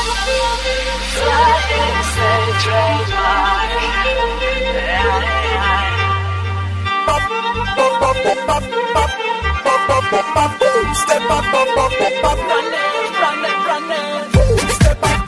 Step up, run it. Step up.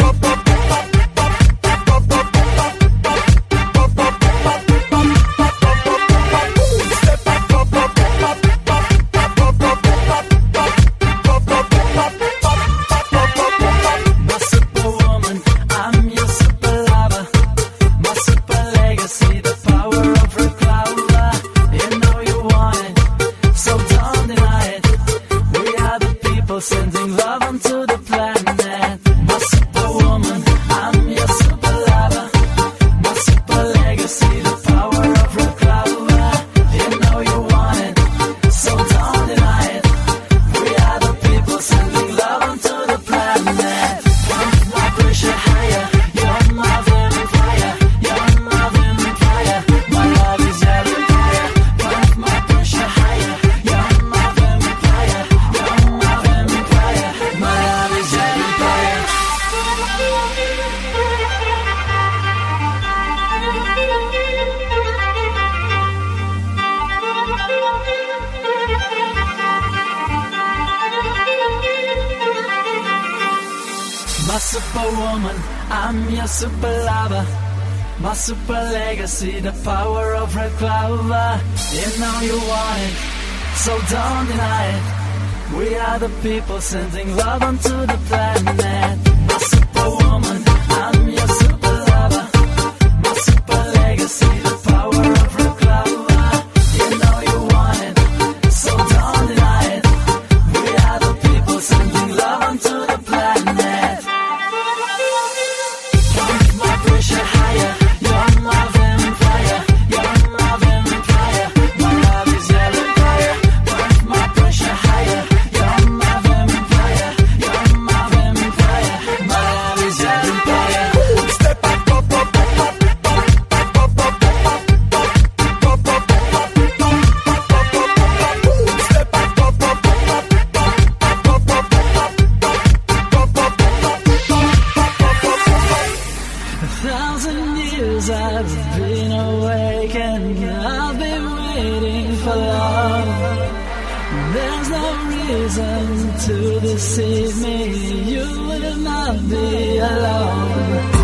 Sending love onto the planet. My superwoman, I'm your super lover. My super legacy, the power of red clover. You know you want it, so don't deny it. We are the people sending love onto the planet. Pump my pressure higher, you're my vampire. You're my vampire, my love is your empire. Pump my pressure higher, you're my vampire. You're my vampire, my love is your empire. My superwoman, I'm your super lover. My super legacy, the power of red clover. You know you want it, so don't deny it. We are the people sending love onto the planet. My superwoman, I'm your super lover. My super legacy, the power of red clover. You know you want it, so don't deny it. We are the people sending love onto the planet. Pump my pressure higher, you're my vampire. You're my vampire, my love is your empire. Pump my pressure higher, you're my vampire. You're my vampire, my love is your empire. Step up. Years I've been awake and I've been waiting for love. There's no reason to deceive me. You will not be alone.